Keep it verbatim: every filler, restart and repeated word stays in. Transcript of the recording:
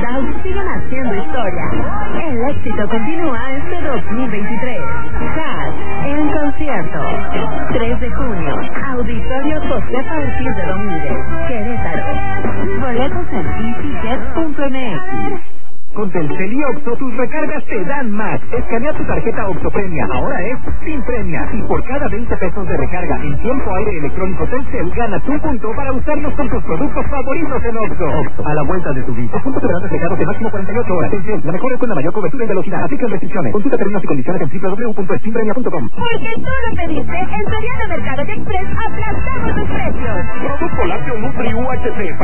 Scout siguen haciendo historia. El éxito continúa este dos mil veintitrés. Cash en concierto. tres de junio. Auditorio Josefa Ortiz de Domínguez, Querétaro. Boletos en e ticket punto m x. Con Telcel y Oxxo, tus recargas te dan más. Escanea tu tarjeta Oxxo Premia, ahora es sin premia. Y por cada veinte pesos de recarga en tiempo aire electrónico Telcel, ganas un punto para usarlos con tus productos favoritos en Oxxo. Oxxo, a la vuelta de tu vida. Los puntos serán reflejados de máximo cuarenta y ocho horas. Telcel, la mejor es con la mayor cobertura y velocidad. Aplican restricciones. Consulta términos y condiciones en doble u doble u doble u punto spinpremia punto com. Porque tú lo pediste, en Soriana Mercado y Express aplastamos tus precios. Producto lácteo Nutri U H C.